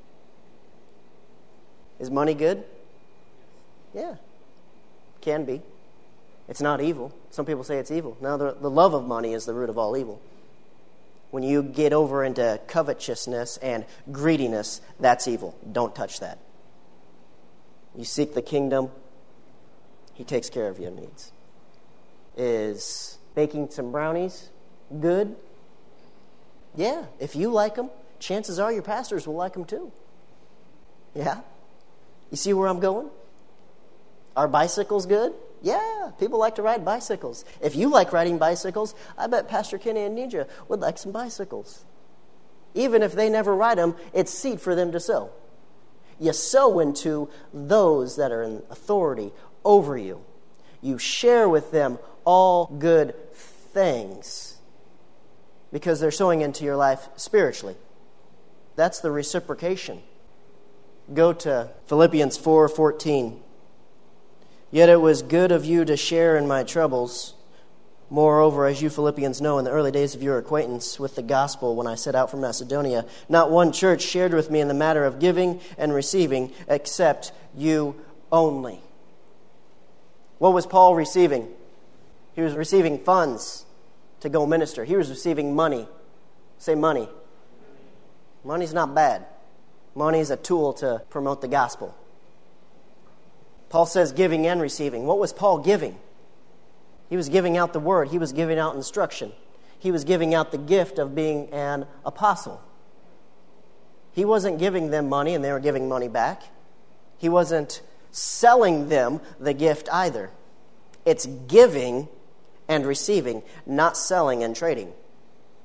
Is money good? Yeah, can be. It's not evil. Some people say it's evil. No, the love of money is the root of all evil. When you get over into covetousness and greediness, that's evil. Don't touch that. You seek the kingdom, He takes care of your needs. Is baking some brownies good? Yeah, if you like them, chances are your pastors will like them too. Yeah? You see where I'm going? Are bicycles good? Yeah, people like to ride bicycles. If you like riding bicycles, I bet Pastor Kenny and Nija would like some bicycles. Even if they never ride them, it's seed for them to sow. You sow into those that are in authority over you. You share with them all good things because they're sowing into your life spiritually. That's the reciprocation. Go to Philippians 4:14. Yet it was good of you to share in my troubles. Moreover, as you Philippians know, in the early days of your acquaintance with the gospel, when I set out from Macedonia, not one church shared with me in the matter of giving and receiving, except you only. What was Paul receiving? He was receiving funds to go minister. He was receiving money. Say money. Money's not bad. Money is a tool to promote the gospel. Paul says giving and receiving. What was Paul giving? He was giving out the word. He was giving out instruction. He was giving out the gift of being an apostle. He wasn't giving them money and they were giving money back. He wasn't selling them the gift either. It's giving and receiving, not selling and trading.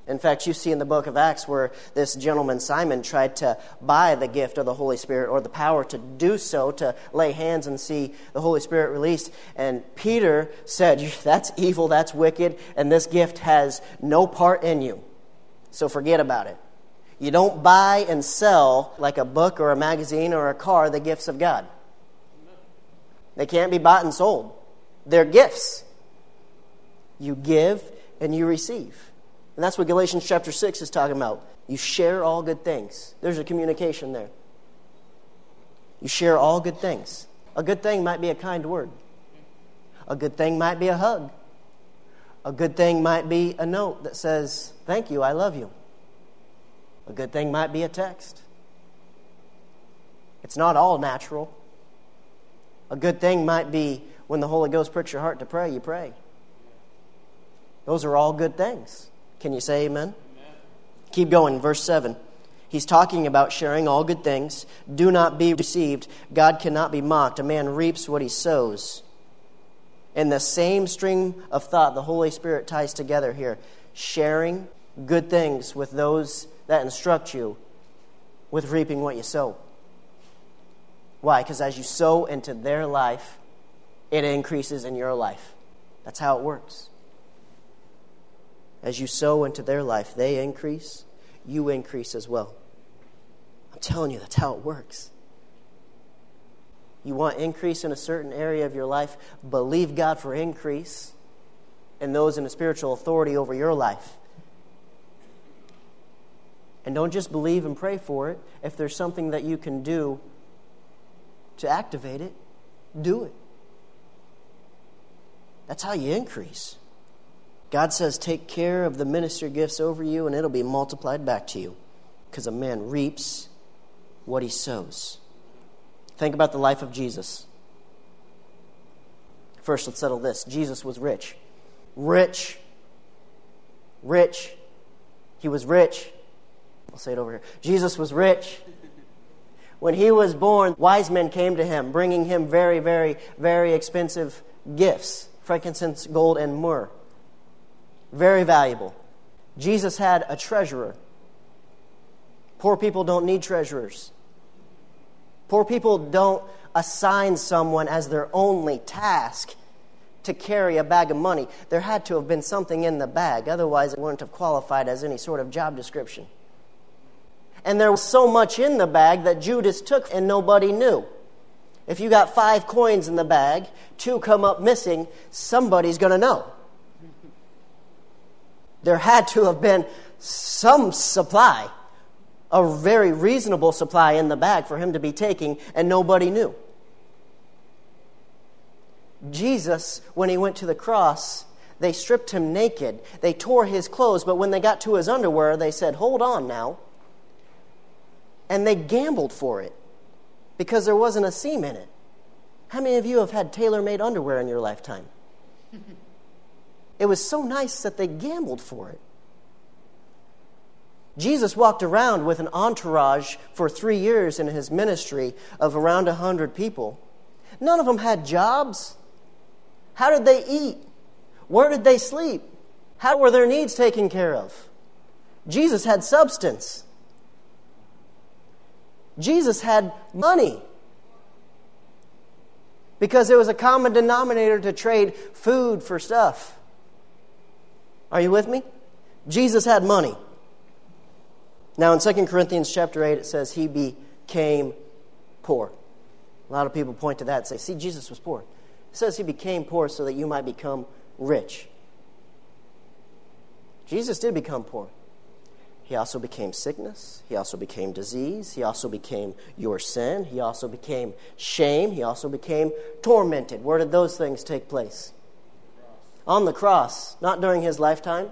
In fact, you see in the book of Acts where this gentleman Simon tried to buy the gift of the Holy Spirit, or the power to do so, to lay hands and see the Holy Spirit released. And Peter said, that's evil, that's wicked, and this gift has no part in you. So forget about it. You don't buy and sell, like a book or a magazine or a car, the gifts of God. They can't be bought and sold. They're gifts. You give and you receive. And that's what Galatians chapter 6 is talking about. You share all good things. There's a communication there. You share all good things. A good thing might be a kind word. A good thing might be a hug. A good thing might be a note that says, thank you, I love you. A good thing might be a text. It's not all natural. A good thing might be when the Holy Ghost pricks your heart to pray, you pray. Those are all good things. Can you say amen? Amen. Keep going, verse 7. He's talking about sharing all good things. Do not be deceived. God cannot be mocked. A man reaps what he sows. In the same stream of thought, the Holy Spirit ties together here. Sharing good things with those that instruct you with reaping what you sow. Why? Because as you sow into their life, it increases in your life. That's how it works. As you sow into their life, they increase, you increase as well. I'm telling you, that's how it works. You want increase in a certain area of your life, believe God for increase in those in a spiritual authority over your life. And don't just believe and pray for it. If there's something that you can do to activate it, do it. That's how you increase. God says, take care of the ministry gifts over you, and it'll be multiplied back to you. Because a man reaps what he sows. Think about the life of Jesus. First, let's settle this. Jesus was rich. Rich. Rich. He was rich. I'll say it over here. Jesus was rich. When he was born, wise men came to him, bringing him very, very, very expensive gifts. Frankincense, gold, and myrrh. Very valuable. Jesus had a treasurer. Poor people don't need treasurers. Poor people don't assign someone as their only task to carry a bag of money. There had to have been something in the bag. Otherwise, it wouldn't have qualified as any sort of job description. And there was so much in the bag that Judas took and nobody knew. If you got 5 coins in the bag, 2 come up missing, somebody's going to know. There had to have been some supply, a very reasonable supply in the bag for him to be taking, and nobody knew. Jesus, when he went to the cross, they stripped him naked. They tore his clothes, but when they got to his underwear, they said, hold on now. And they gambled for it because there wasn't a seam in it. How many of you have had tailor-made underwear in your lifetime? It was so nice that they gambled for it. Jesus walked around with an entourage for 3 years in his ministry of around 100 people. None of them had jobs. How did they eat? Where did they sleep? How were their needs taken care of? Jesus had substance. Jesus had money. Because there was a common denominator to trade food for stuff. Are you with me? Jesus had money. Now in 2 Corinthians chapter 8 it says he became poor. A lot of people point to that and say, see, Jesus was poor. It says he became poor so that you might become rich. Jesus did become poor. He also became sickness. He also became disease. He also became your sin. He also became shame. He also became tormented. Where did those things take place? On the cross, not during his lifetime.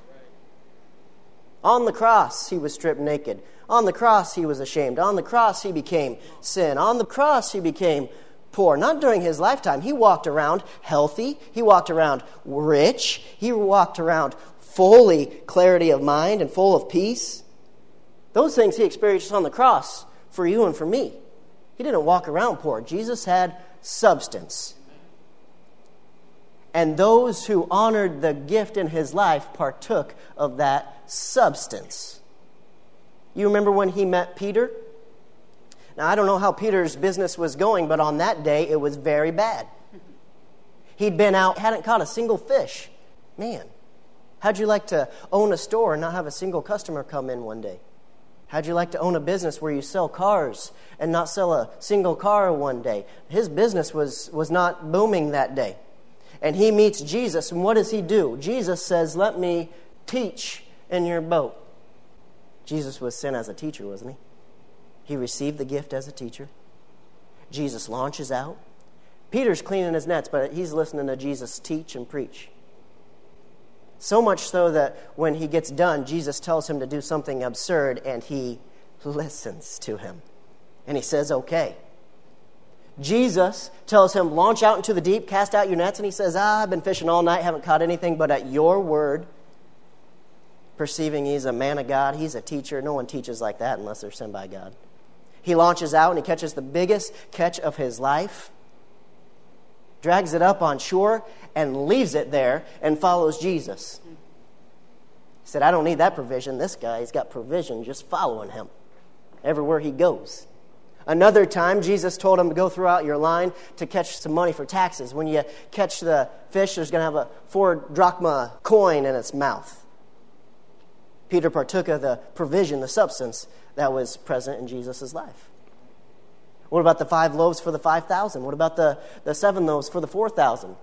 On the cross, he was stripped naked. On the cross, he was ashamed. On the cross, he became sin. On the cross, he became poor. Not during his lifetime. He walked around healthy. He walked around rich. He walked around fully clarity of mind and full of peace. Those things he experienced on the cross for you and for me. He didn't walk around poor. Jesus had substance. And those who honored the gift in his life partook of that substance. You remember when he met Peter? Now, I don't know how Peter's business was going, but on that day, it was very bad. He'd been out, hadn't caught a single fish. Man, how'd you like to own a store and not have a single customer come in one day? How'd you like to own a business where you sell cars and not sell a single car one day? His business was not booming that day. And he meets Jesus, and what does he do? Jesus says, let me teach in your boat. Jesus was sent as a teacher, wasn't he? He received the gift as a teacher. Jesus launches out. Peter's cleaning his nets, but he's listening to Jesus teach and preach. So much so that when he gets done, Jesus tells him to do something absurd, and he listens to him. And he says, okay. Jesus tells him, launch out into the deep, cast out your nets, and he says, I've been fishing all night, haven't caught anything, but at your word, perceiving he's a man of God, he's a teacher. No one teaches like that unless they're sent by God. He launches out and he catches the biggest catch of his life, drags it up on shore, and leaves it there and follows Jesus. He said, I don't need that provision. This guy, he's got provision just following him everywhere he goes. Another time, Jesus told him to go throughout your line to catch some money for taxes. When you catch the fish, there's going to have a 4 drachma coin in its mouth. Peter partook of the provision, the substance that was present in Jesus' life. What about the 5 loaves for the 5,000? What about the 7 loaves for the 4,000?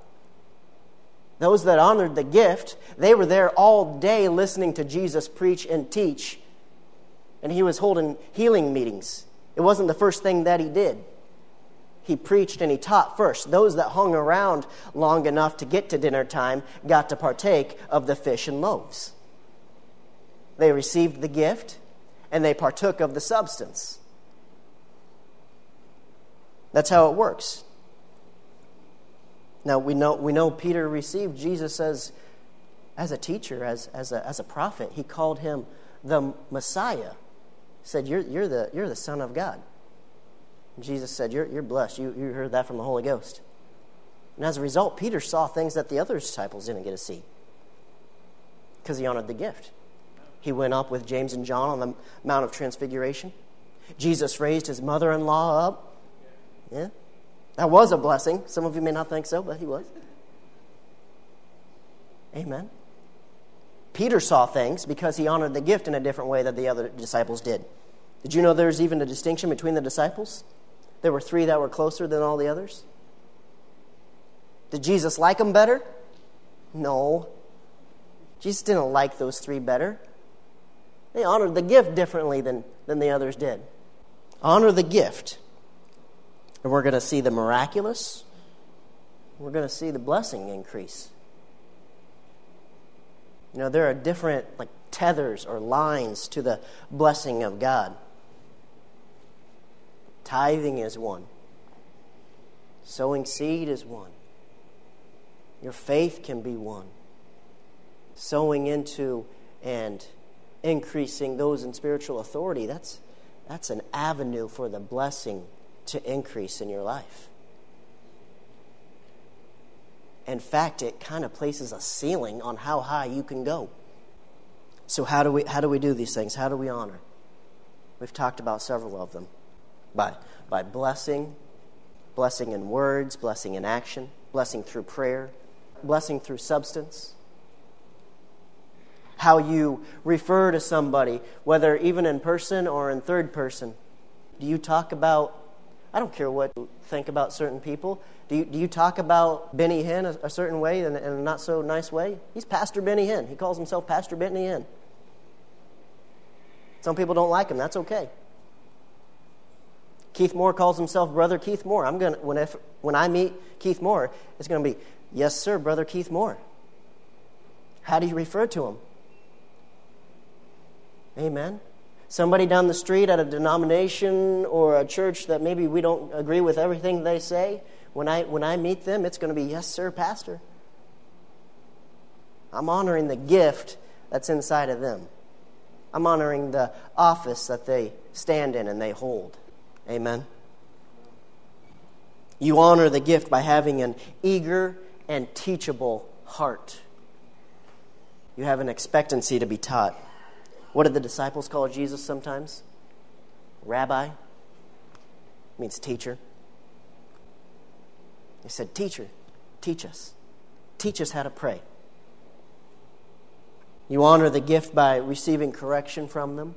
Those that honored the gift, they were there all day listening to Jesus preach and teach. And he was holding healing meetings. It wasn't the first thing that he did. He preached and he taught first. Those that hung around long enough to get to dinner time got to partake of the fish and loaves. They received the gift and they partook of the substance. That's how it works. Now we know Peter received Jesus as a teacher, as a prophet. He called him the Messiah. He said, "You're the Son of God." And Jesus said, "You're blessed. You heard that from the Holy Ghost." And as a result, Peter saw things that the other disciples didn't get to see because he honored the gift. He went up with James and John on the Mount of Transfiguration. Jesus raised his mother-in-law up. Yeah, that was a blessing. Some of you may not think so, but he was. Amen. Peter saw things because he honored the gift in a different way than the other disciples did. Did you know there's even a distinction between the disciples? There were 3 that were closer than all the others. Did Jesus like them better? No. Jesus didn't like those 3 better. They honored the gift differently than the others did. Honor the gift. And we're going to see the miraculous. We're going to see the blessing increase. You know, there are different tethers or lines to the blessing of God. Tithing is one. Sowing seed is one. Your faith can be one. Sowing into and increasing those in spiritual authority, that's an avenue for the blessing to increase in your life. In fact, it kind of places a ceiling on how high you can go. So how do we do these things? How do we honor? We've talked about several of them. By blessing in words, blessing in action, blessing through prayer, blessing through substance. How you refer to somebody, whether even in person or in third person. Do you talk about, I don't care what you think about certain people, do you talk about Benny Hinn a certain way in a not so nice way? He's Pastor Benny Hinn. He calls himself Pastor Benny Hinn. Some people don't like him. That's okay. Keith Moore calls himself Brother Keith Moore. When I meet Keith Moore, it's going to be, "Yes, sir, Brother Keith Moore." How do you refer to him? Amen. Somebody down the street at a denomination or a church that maybe we don't agree with everything they say, when I meet them, it's going to be, "Yes, sir, Pastor." I'm honoring the gift that's inside of them. I'm honoring the office that they stand in and they hold. Amen. You honor the gift by having an eager and teachable heart. You have an expectancy to be taught. What did the disciples call Jesus sometimes? Rabbi. Means teacher. They said, "Teacher, teach us. Teach us how to pray." You honor the gift by receiving correction from them.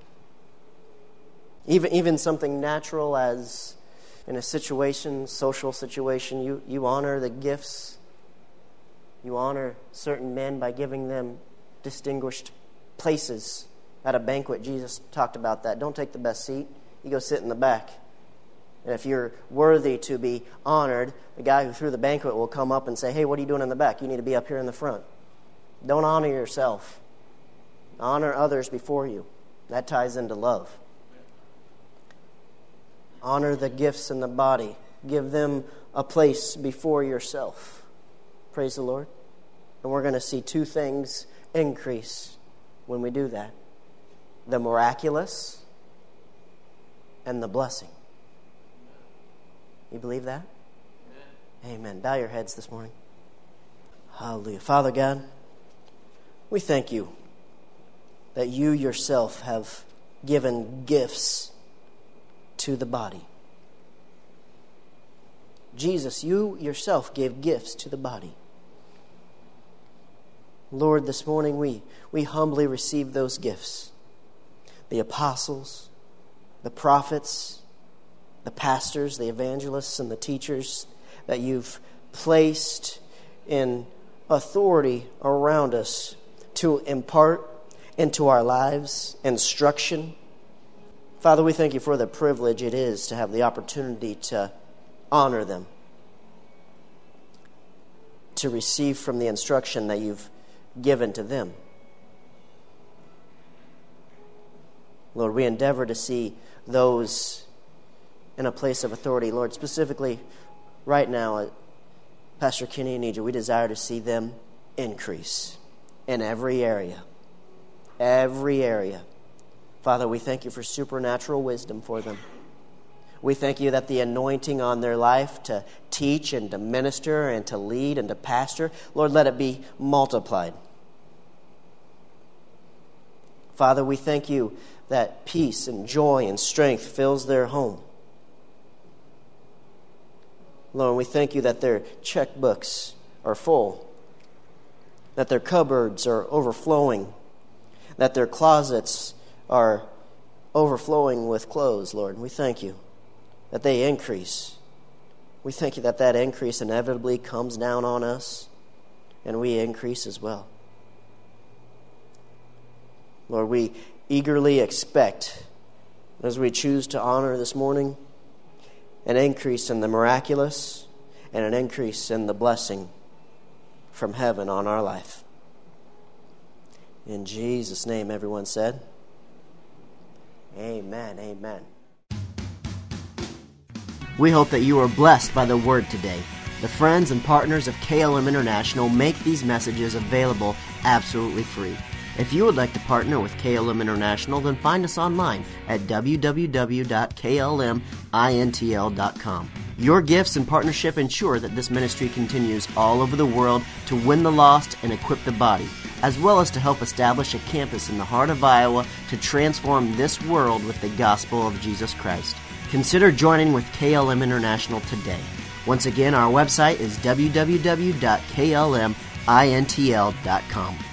Even something natural as in a situation, social situation, you honor the gifts. You honor certain men by giving them distinguished places. At a banquet, Jesus talked about that. Don't take the best seat. You go sit in the back. And if you're worthy to be honored, the guy who threw the banquet will come up and say, "Hey, what are you doing in the back? You need to be up here in the front." Don't honor yourself. Honor others before you. That ties into love. Honor the gifts in the body. Give them a place before yourself. Praise the Lord. And we're going to see two things increase when we do that: the miraculous and the blessing. You believe that? Amen. Bow your heads this morning. Hallelujah. Father God, we thank you that you yourself have given gifts to the body. Jesus, you yourself gave gifts to the body. Lord, this morning we humbly receive those gifts. The apostles, the prophets, the pastors, the evangelists, and the teachers that you've placed in authority around us to impart into our lives instruction. Father, we thank you for the privilege it is to have the opportunity to honor them, to receive from the instruction that you've given to them. Lord, we endeavor to see those in a place of authority. Lord, specifically right now, Pastor Kenny and Nija, we desire to see them increase in every area. Every area. Father, we thank you for supernatural wisdom for them. We thank you that the anointing on their life to teach and to minister and to lead and to pastor, Lord, let it be multiplied. Father, we thank you that peace and joy and strength fills their home. Lord, we thank you that their checkbooks are full, that their cupboards are overflowing, that their closets are overflowing with clothes, Lord. We thank you that they increase. We thank you that that increase inevitably comes down on us, and we increase as well. Lord, we eagerly expect, as we choose to honor this morning, an increase in the miraculous and an increase in the blessing from heaven on our life. In Jesus' name, everyone said, amen, amen. We hope that you are blessed by the word today. The friends and partners of KLM International make these messages available absolutely free. If you would like to partner with KLM International, then find us online at www.klmintl.com. Your gifts and partnership ensure that this ministry continues all over the world to win the lost and equip the body, as well as to help establish a campus in the heart of Iowa to transform this world with the gospel of Jesus Christ. Consider joining with KLM International today. Once again, our website is www.klmintl.com.